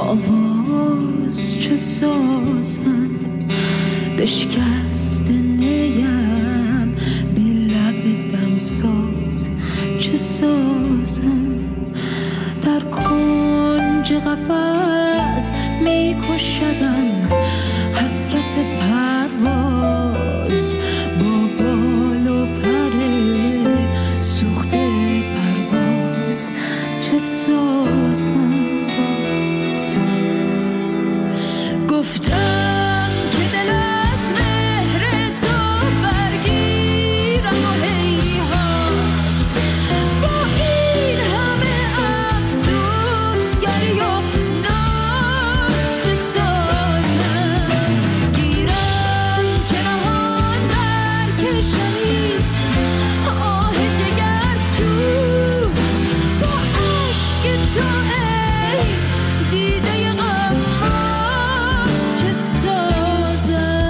آواز چه سازم بشکست نیم بی لب دمساز چه سازم در کنج قفس می کشدم حسرت پرواز با بال و پر سوخته پرواز چه سازم گفتم که دل از مهر تو برگیرم و هیهات با این همه افسونگری و ناز چه سازم گیرم که نهان برکشمی آه جگرسوز با عشق تو ای دیده غماز چه سازم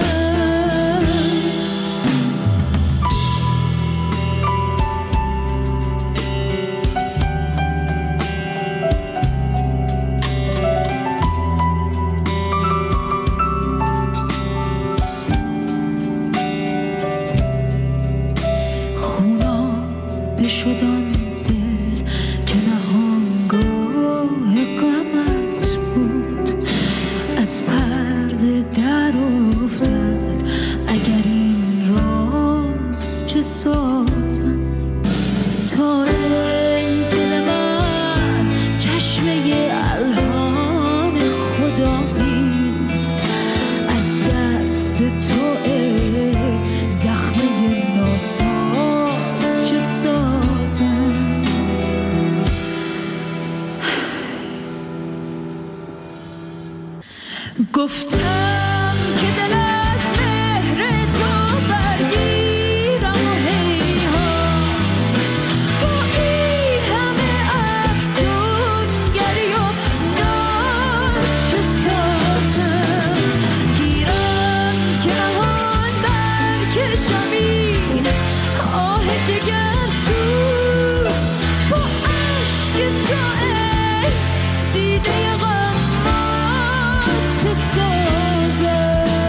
خونابه شد آن دل که نهانگاه غمت بود از پرده در افتاد اگر این راز چه سازم تا ای دل من چشمه الهان خداییست از دست تو ای زخمه ناساز چه سازم گفتم که دل از مهر تو برگیرم و هیهات با این همه افسونگری و ناز چه سازم گیرم که نهان برکشم این آه جگرسوز با عشق تو ای دیده غماز چه سازم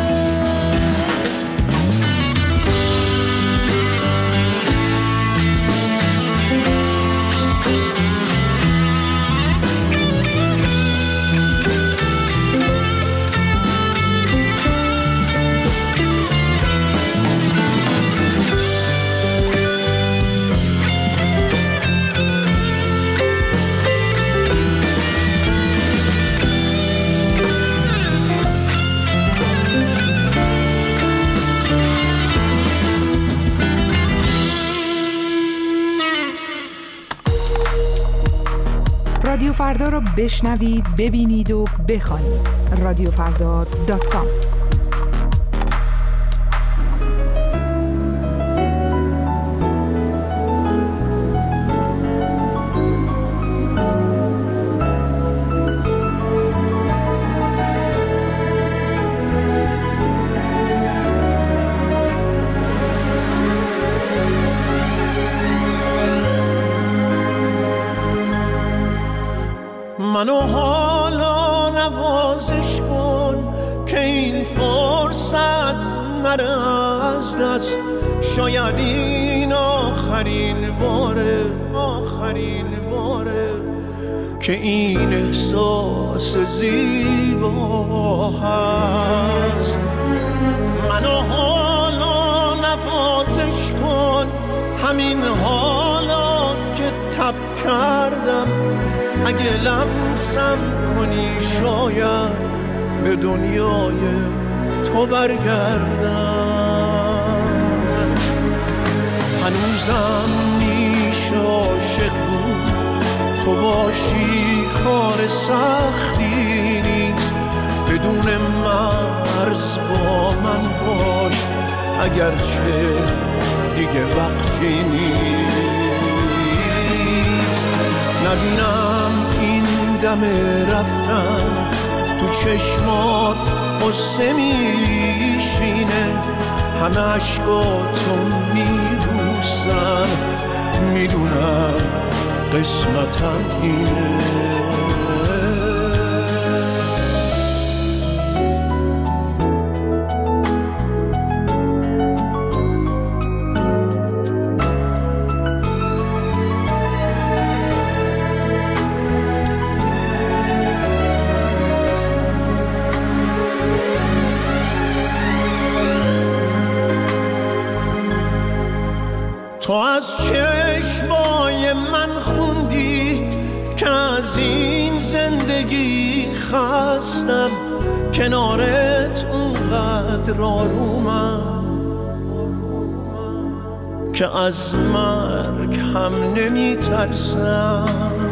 رادیو فردا رو بشنوید، ببینید و بخوانید. radiofrda.com منو حالا نوازش کن که این فرصت نره از دست شاید این آخرین باره که این احساس زیبا هست منو حالا نوازش کن همین حالا که تب کردم اگه لمسم کنی شاید به دنیای تو برگردم هنوزم میشه عاشق بود تو باشی کار سختی نیست بدون مرز با من باش اگرچه دیگه وقتی نیست نبینم این دم رفتن تو چشمات قصه میشینه همه عشقاتو میبوسن میدونم قسمتم اینه از این زندگی خستم، کنارت اونقدر آرومم که از مرگ هم نمی ترسم.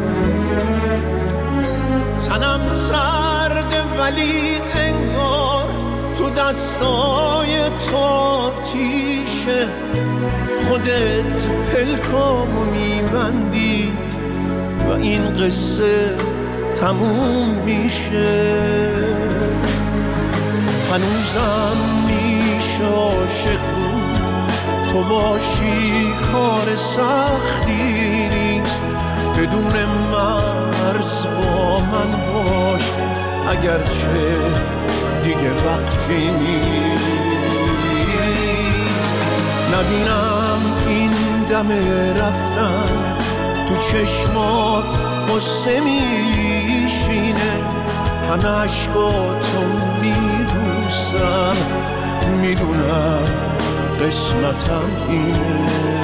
تنم سرده ولی انگار تو دستای تو آتیشه، خودت پلکامو میبندی و این قصه تموم میشه. هنوزم میشه عاشق بود، تو باشی کار سختی نیست، بدون مرز با من باش اگرچه دیگه وقتی نیست. نبینم این دم رفتن تو چشمات قصه میشینه، همه عشقاتو میبوسم، میدونم قسمتم اینه.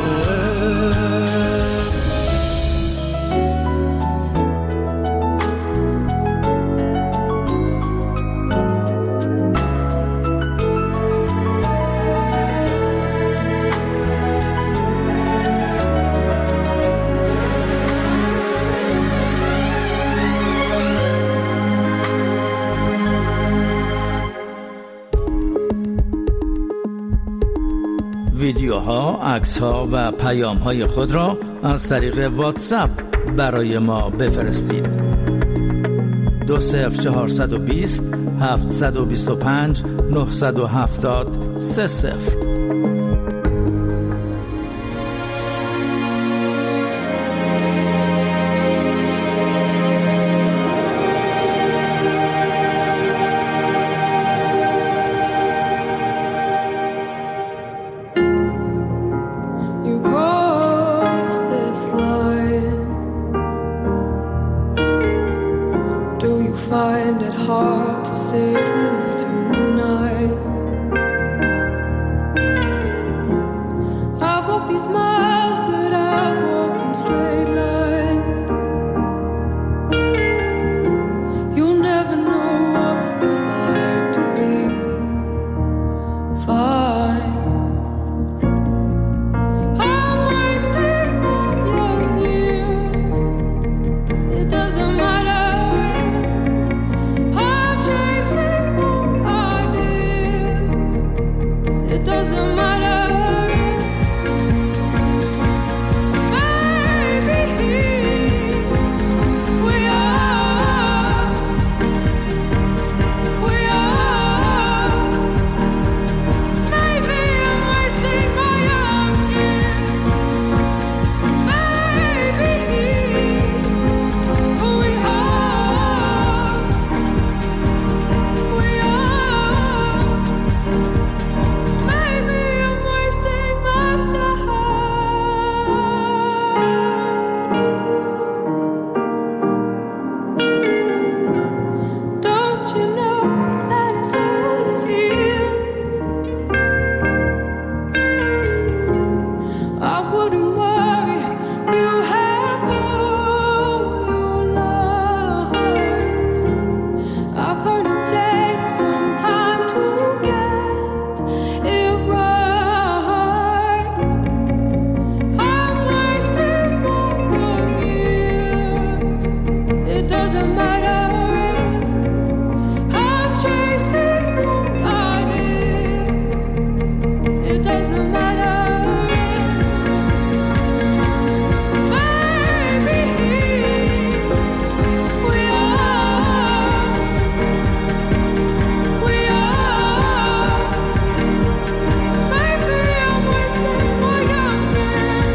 ویدیوها، عکس‌ها و پیام‌های خود را از طریق واتساپ برای ما بفرستید. 20420 725 970 30. Find it hard to sit with me tonight. I've walked these miles, but I've walked them straight line. You'll never know what it's like to be fine. I'm wasting all your years. It doesn't matter. It doesn't matter.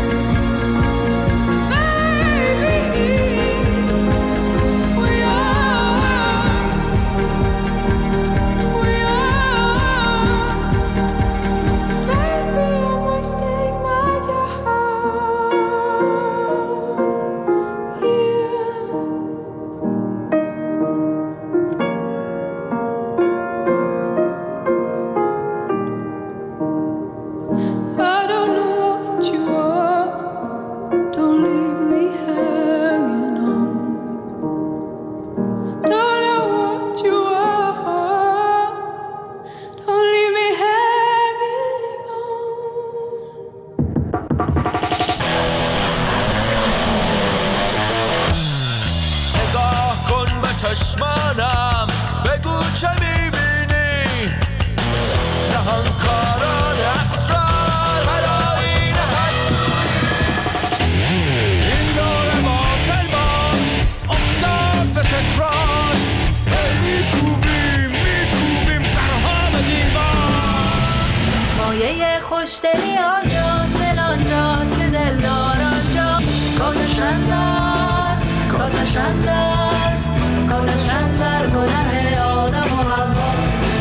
We are چشمانم بگو چه میبینی نهانکاران اسرار هرآیین حسودی این دور باطل باز افتاد به تکرار میکوبیم سرها به دیوار مایه خوشدلی آنجاست دل آنجاست که دلدار آنجا کاتشندر کاتشندر کاتشندر گناه آدم و حوا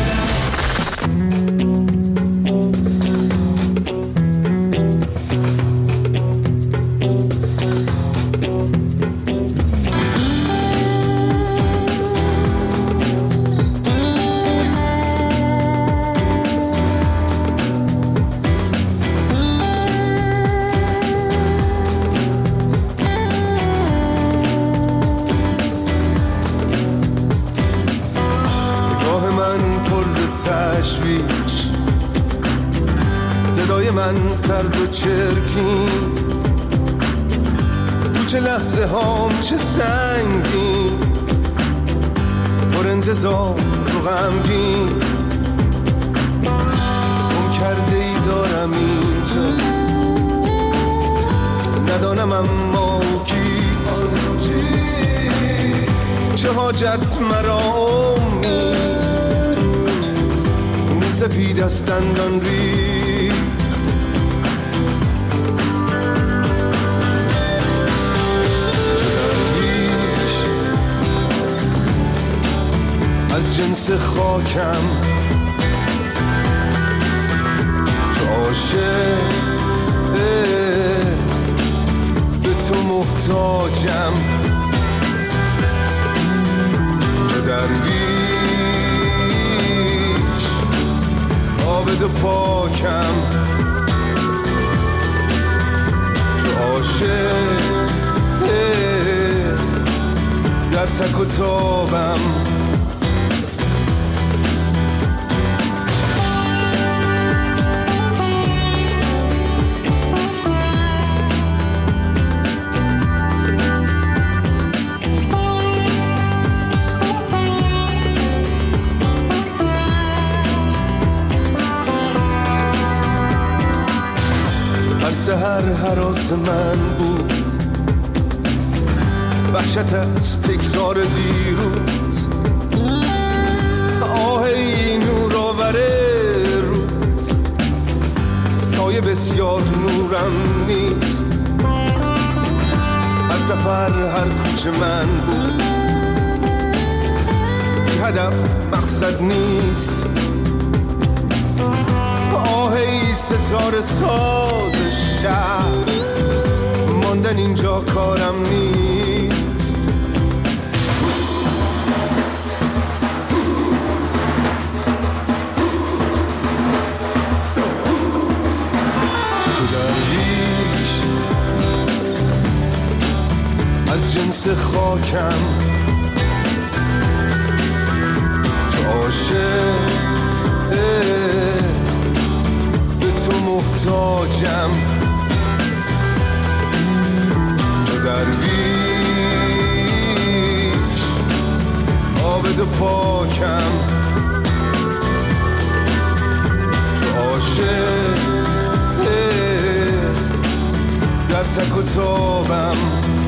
صدای من سرد و چرکین تو چه لحظه هام چه سنگین پر انتظار و غمگین گم کرده ای دارم اینجا ندانم اما کیست چه حاجت مرا امید سپید از دندان ریخت چه درویش از جنس خاکم چه عاشق به تو محتاجم چه درویش عابد و پاکم چو عاشق در تک و تابم سحر هراس من بود وحشت از تکرار دیروز آه این نورآور روز سایه بسیار نورم نیست از سفر هر کوچه من بود بی هدف مقصد نیست آه ای ستاره ساز شهر ماندن اینجا کارم نیست تو درویش از جنس خاکم تو عاشق به تو محتاجم تو درویش عابد و پاکم تو عاشق در تک و تابم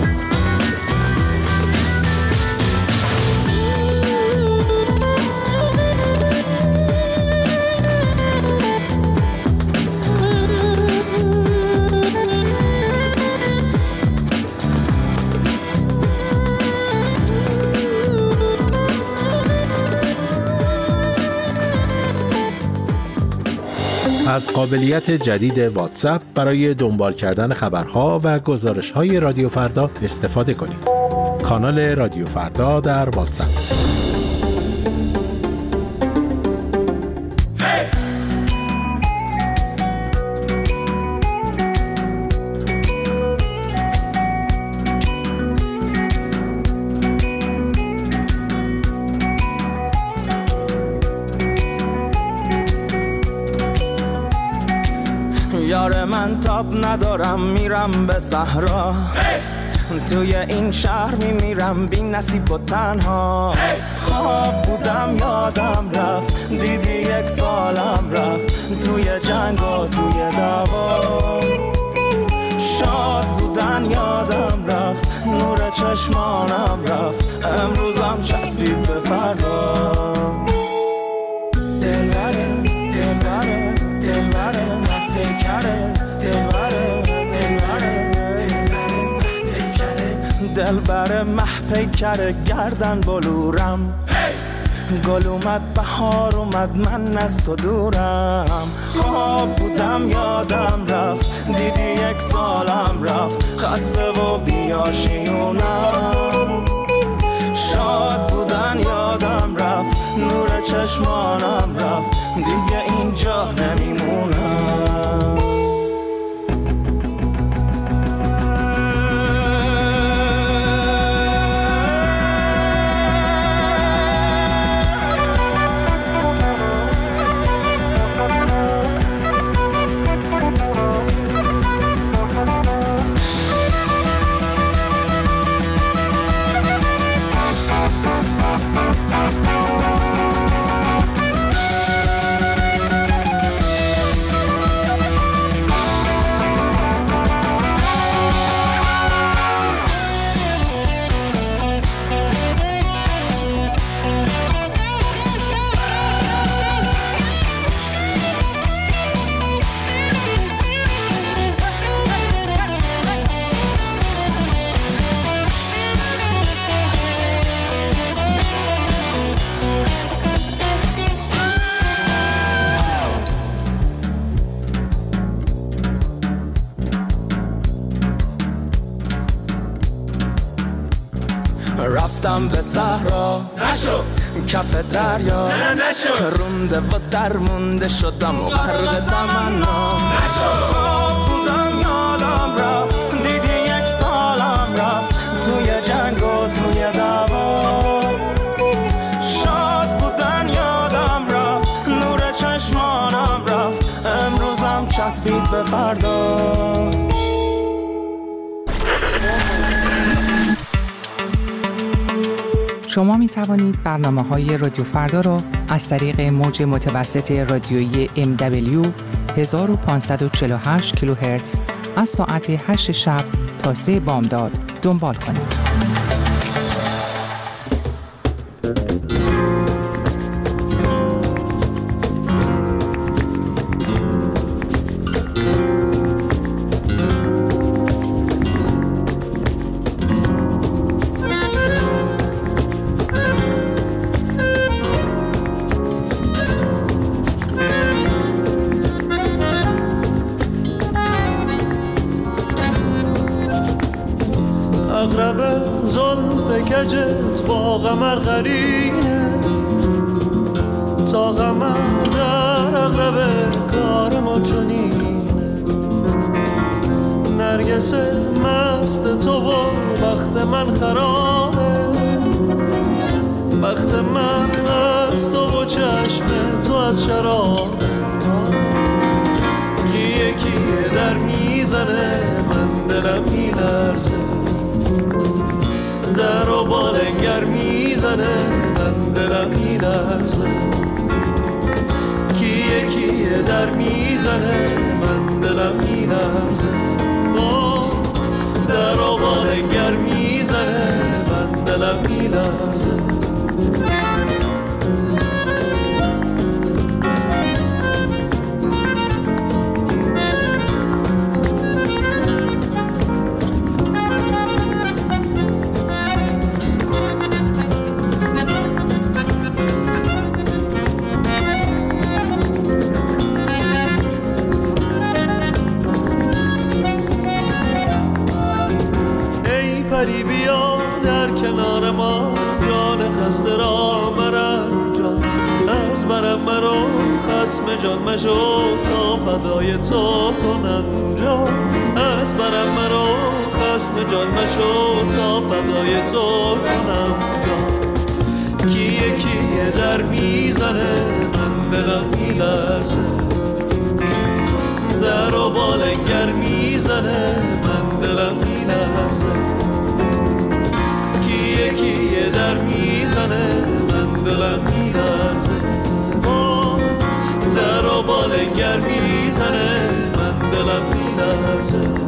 از قابلیت جدید واتساپ برای دنبال کردن خبرها و گزارش‌های رادیو فردا استفاده کنید. کانال رادیو فردا در واتساپ. یار من تاب ندارم میرم به صحرا توی این شهر میمیرم بی نصیب و تنها. خواب بودم یادم رفت، دیدی 1 سالم رفت توی جنگ و توی دعوا. شاد بودن یادم رفت، نور چشمانم رفت، امروزم چسبید به فردا. دلبره دلبره دلبره پیکره، دلبره دلبره دلبره مح پیکره، گردن بلورم. گل اومد بهار اومد من از تو دورم. خواب بودم یادم رفت، دیدی 1 سالم رفت، خسته و بیاشیونم. شاد بودن یادم رفت، نور چشمانم رفت، دیگه اینجا نمیمونم. رفتم به صحرا نشو کف دریا، نشو رونده و درمونده شدم و غرق تمنا. خواب بودم یادم رفت، دیدی 1 سالم رفت توی جنگ و توی دعوا. شاد بودن یادم رفت، نور چشمانم رفت، امروزم چسبید به فردا. شما می توانید برنامه‌های رادیو فردا را از طریق موج متوسط رادیویی MW 1548 کیلوهرتز از ساعت 8 شب تا 3 بامداد دنبال کنید. اغرب زلف کجت با قمر قرینه، تا قمر در اغرب کار ما چنینه. نرگس مست تو و بخت من خرابه، بخت من از تو و چشم تو از شرابه. کیه کیه در میزنه من دلم میلرزه، در و بالنگر میزنه من دلم میلرزه. کیه کیه در میزنه من دلم میلرزه، در و بالنگر میزنه من دلم میلرزه. پری بیا در کنار ما، جان خسته را مرنجان. از برم مرو خسم جان مشو، تا فدای تو کنم جان. از برم مرو خسم جان مشو، تا فدای تو کنم جان. کیه کیه در میزنه من دلم میلرزه، در و بالنگر میزنه من دلم میلرزه. میزنه من دلم میلرزه در و بالنگر میزنه من دلم میلرزه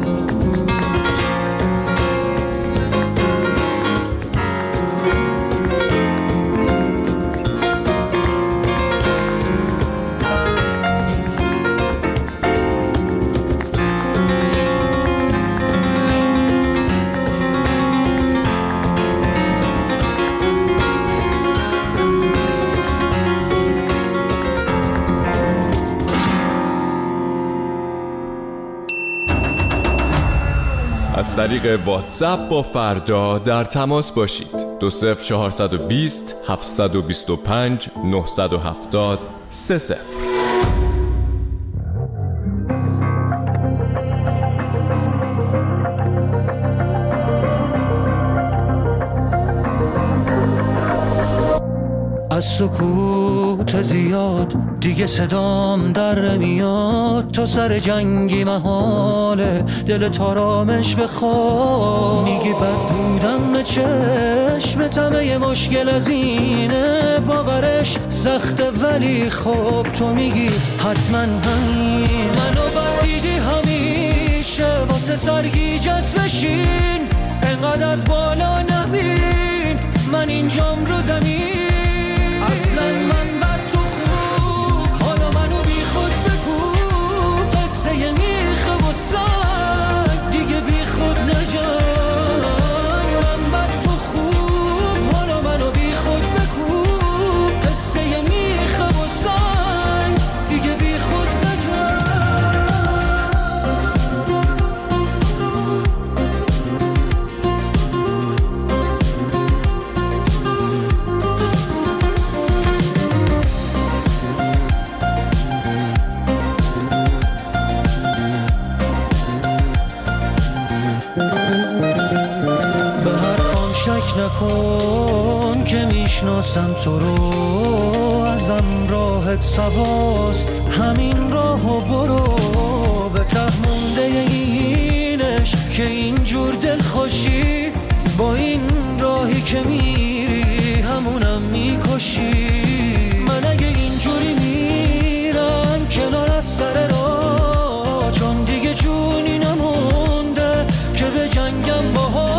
از طریق واتساپ با فردا در تماس باشید. 20420 725 970 30. از سکوت زیاد دیگه صدام در نمیاد، تو سر جنگی محاله دل آرامش بخواد. میگی بد بودم به چشمتم یه مشکل از اینه، باورش سخته ولی خب تو میگی حتما همین. منو بد دیدی همیشه واسه سرگیجه بشین، انقدر از بالا نبین من اینجام رو زمین. اصلا من بر تو خوب، حالا منو بی خود بگو، قصه میخه و سنگ دیگه بی خود نجای. من بر تو خوب، حالا منو بی خود بگو، قصه میخه و سنگ دیگه بی خود نجای. نکن که میشناسم تو رو، ازم راحت سواست همین راهو برو. به ته مونده اینش که اینجور دل خوشی، با این راهی که میری همونم میکشی. من اگه اینجوری میرم کنار از سر راه، چون دیگه جونی نمونده که به جنگم باها.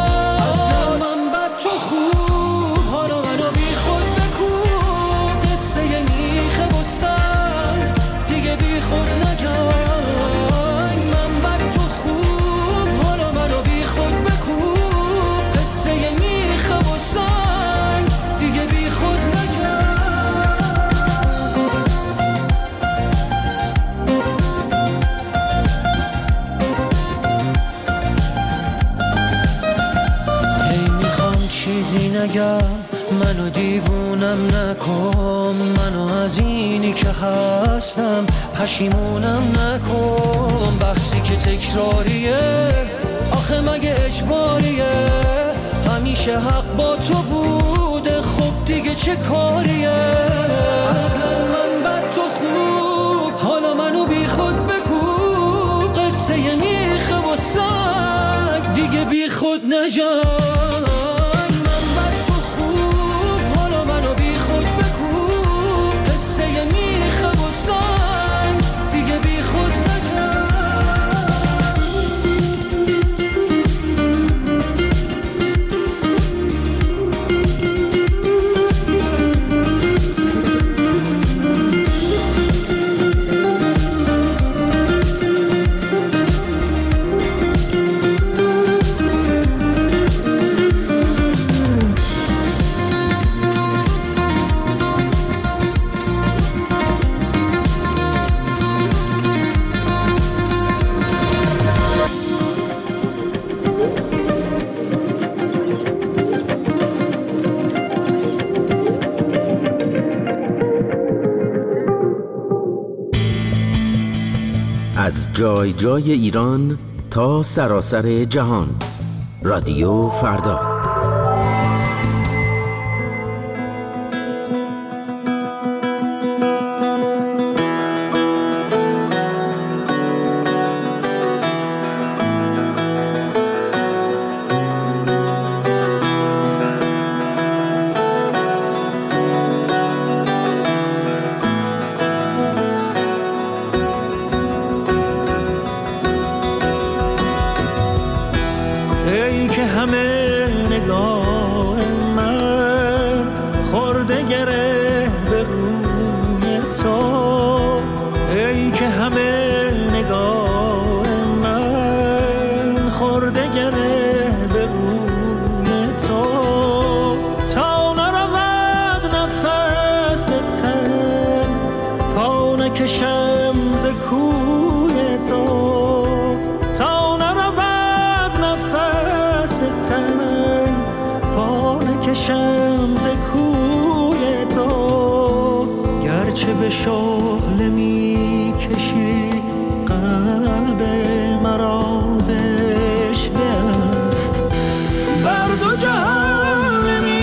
منو دیوونم نکن، منو از اینی که هستم پشیمونم نکن. بحثی که تکراریه آخه مگه اجباریه، همیشه حق با تو بوده خب دیگه چه کاریه. اصلا من بد تو خوب، حالا منو بی خود بگو، قصه میخه و سگ دیگه بی خود نجای. از جای جای ایران تا سراسر جهان، رادیو فردا. نکشم ز کوی تو تا نرود نفس تن، پا نکشم ز کوی تو گرچه به شعله می کشی قلب مرا بشبت، بر دو جهان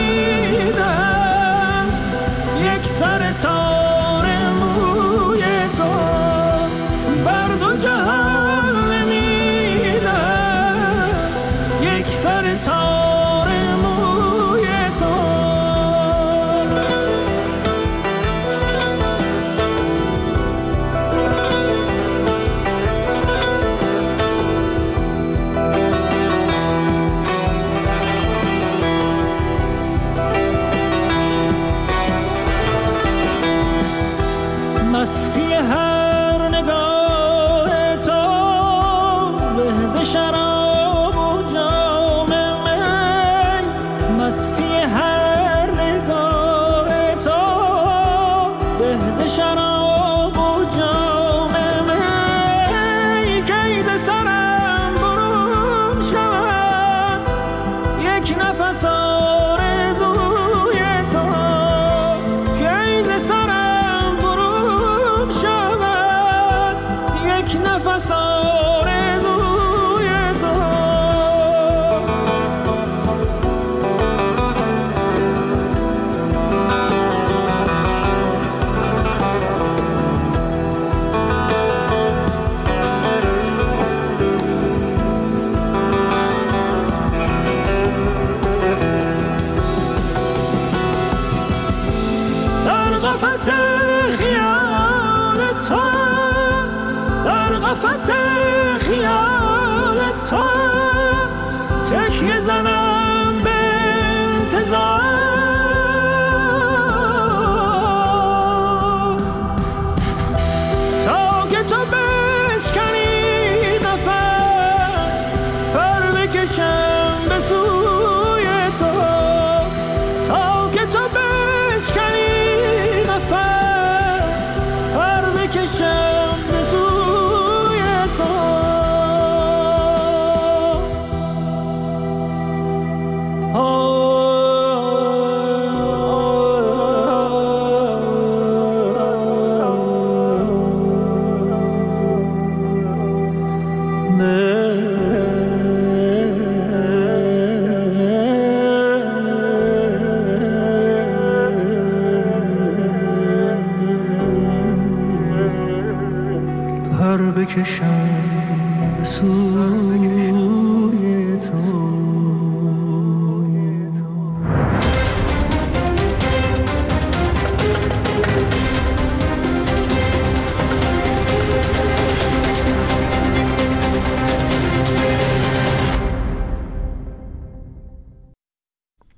نمیدم یک سر تار موی تو، بر دو جهان نمیدم یک سر تار موی تو. مستی هر نگاه تو به ز شراب و جام می، مستی هر نگاه تو به ز شراب و جام می، کید سرم برون شود یک نفس آرزوی تو، کید سرم برون شود یک نفس آرزوی تو. در قفس خیال تو، در قفس خیال تو تکیه زنم